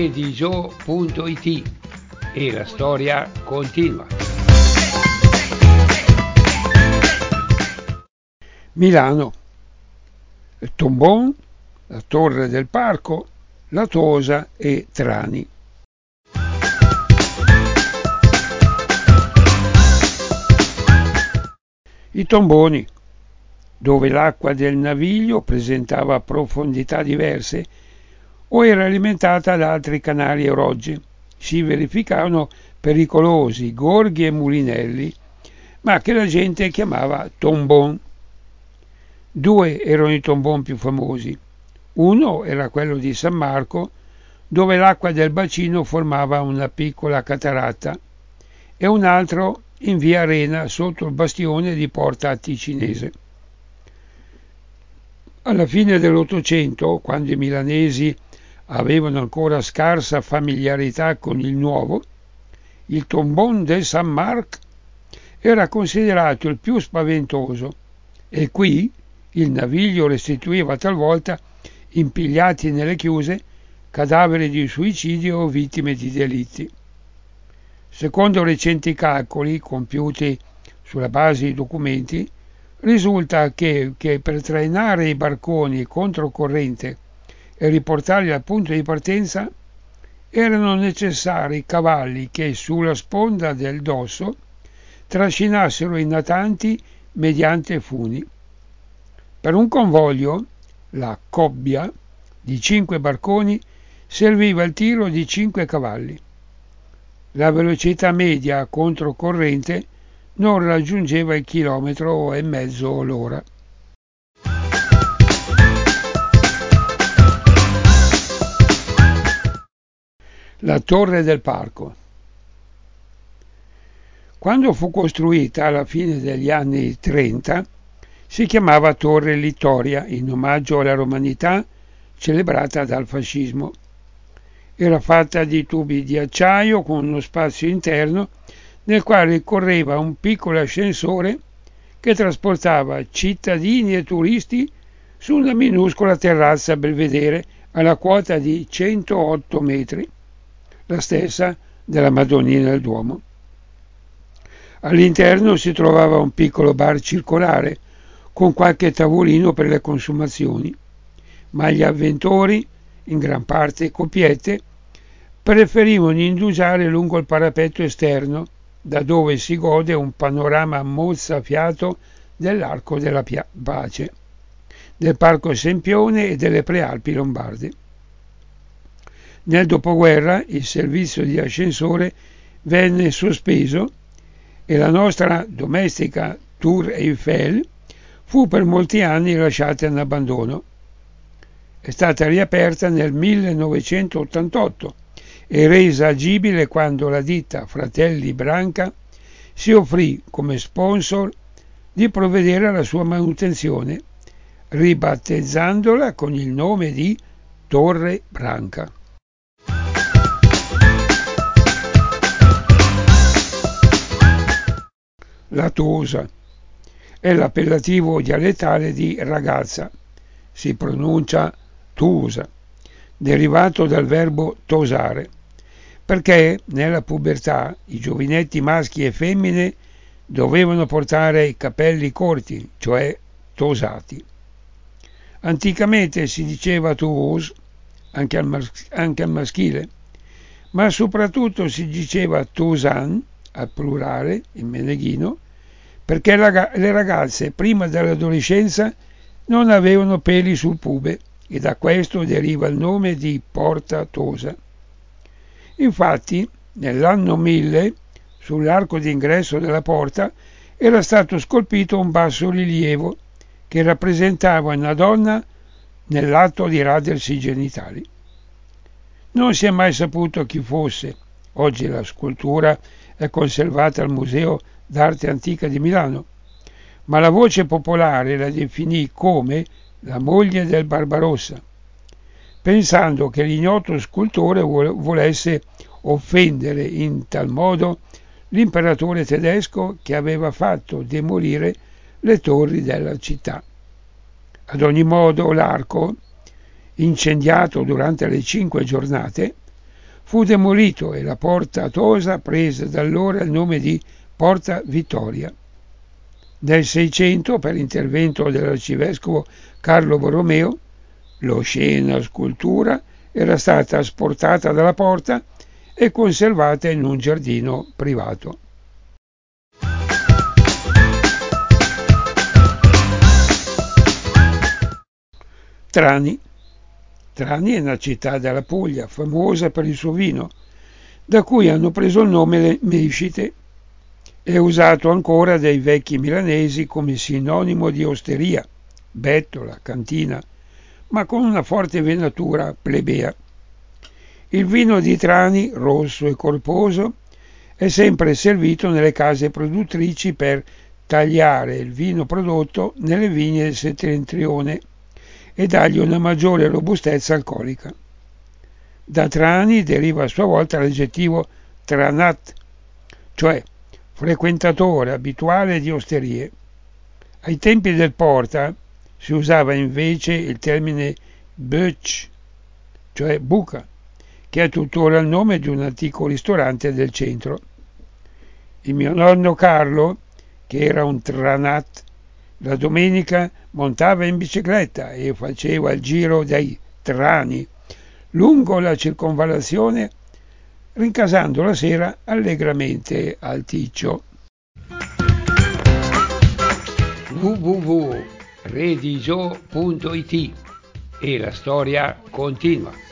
GioDiGio.it e la storia continua. Milano, il Tombon, la Torre del Parco, la Tosa e Trani. I tomboni, dove l'acqua del naviglio presentava profondità diverse o era alimentata da altri canali o roggi, si verificavano pericolosi gorghi e mulinelli, ma che la gente chiamava tombon. Due erano i tombon più famosi. Uno era quello di San Marco, dove l'acqua del bacino formava una piccola cataratta, e un altro in via Arena sotto il bastione di Porta Ticinese. Alla fine dell'Ottocento, quando i milanesi avevano ancora scarsa familiarità con il nuovo, il Tombon de San Marc era considerato il più spaventoso e qui il naviglio restituiva talvolta, impigliati nelle chiuse, cadaveri di suicidio o vittime di delitti. Secondo recenti calcoli compiuti sulla base di documenti, risulta che per trainare i barconi controcorrente e riportarli al punto di partenza erano necessari cavalli che sulla sponda del dosso trascinassero i natanti mediante funi. Per un convoglio, la cobbia di 5 barconi serviva il tiro di 5 cavalli. La velocità media controcorrente non raggiungeva il chilometro e mezzo l'ora. La Torre del Parco. Quando fu costruita alla fine degli anni 30, si chiamava Torre Littoria in omaggio alla romanità celebrata dal fascismo. Era fatta di tubi di acciaio con uno spazio interno nel quale correva un piccolo ascensore che trasportava cittadini e turisti su una minuscola terrazza belvedere alla quota di 108 metri, la stessa della Madonnina del Duomo. All'interno si trovava un piccolo bar circolare con qualche tavolino per le consumazioni, ma gli avventori, in gran parte coppiette, preferivano indugiare lungo il parapetto esterno, da dove si gode un panorama mozzafiato dell'Arco della Pace, del Parco Sempione e delle Prealpi Lombarde. Nel dopoguerra il servizio di ascensore venne sospeso e la nostra domestica Tour Eiffel fu per molti anni lasciata in abbandono. È stata riaperta nel 1988 e resa agibile quando la ditta Fratelli Branca si offrì come sponsor di provvedere alla sua manutenzione, ribattezzandola con il nome di Torre Branca. La Tosa è l'appellativo dialettale di ragazza, si pronuncia Tusa, derivato dal verbo tosare, perché nella pubertà i giovinetti maschi e femmine dovevano portare i capelli corti, cioè tosati. Anticamente si diceva tuus, anche al maschile, ma soprattutto si diceva tosan, al plurale, in meneghino, perché le ragazze prima dell'adolescenza non avevano peli sul pube e da questo deriva il nome di Porta Tosa. Infatti, nell'anno 1000, sull'arco d'ingresso della porta era stato scolpito un bassorilievo che rappresentava una donna nell'atto di radersi i genitali. Non si è mai saputo chi fosse. Oggi la scultura è conservata al Museo d'Arte Antica di Milano, ma la voce popolare la definì come la moglie del Barbarossa, pensando che l'ignoto scultore volesse offendere in tal modo l'imperatore tedesco che aveva fatto demolire le torri della città. Ad ogni modo l'arco, incendiato durante le 5 giornate, fu demolito e la Porta Tosa prese da allora il nome di Porta Vittoria. Nel 600, per intervento dell'arcivescovo Carlo Borromeo, l'oscena scultura era stata asportata dalla porta e conservata in un giardino privato. Trani. Trani è una città della Puglia, famosa per il suo vino, da cui hanno preso il nome le mescite. È usato ancora dai vecchi milanesi come sinonimo di osteria, bettola, cantina, ma con una forte venatura plebea. Il vino di Trani, rosso e corposo, è sempre servito nelle case produttrici per tagliare il vino prodotto nelle vigne del settentrione e dargli una maggiore robustezza alcolica. Da Trani deriva a sua volta l'aggettivo tranat, cioè frequentatore abituale di osterie. Ai tempi del Porta si usava invece il termine bötch, cioè buca, che è tuttora il nome di un antico ristorante del centro. Il mio nonno Carlo, che era un tranat, la domenica montava in bicicletta e faceva il giro dei Trani lungo la circonvallazione, rincasando la sera allegramente al Ticcio. www.redigio.it e la storia continua.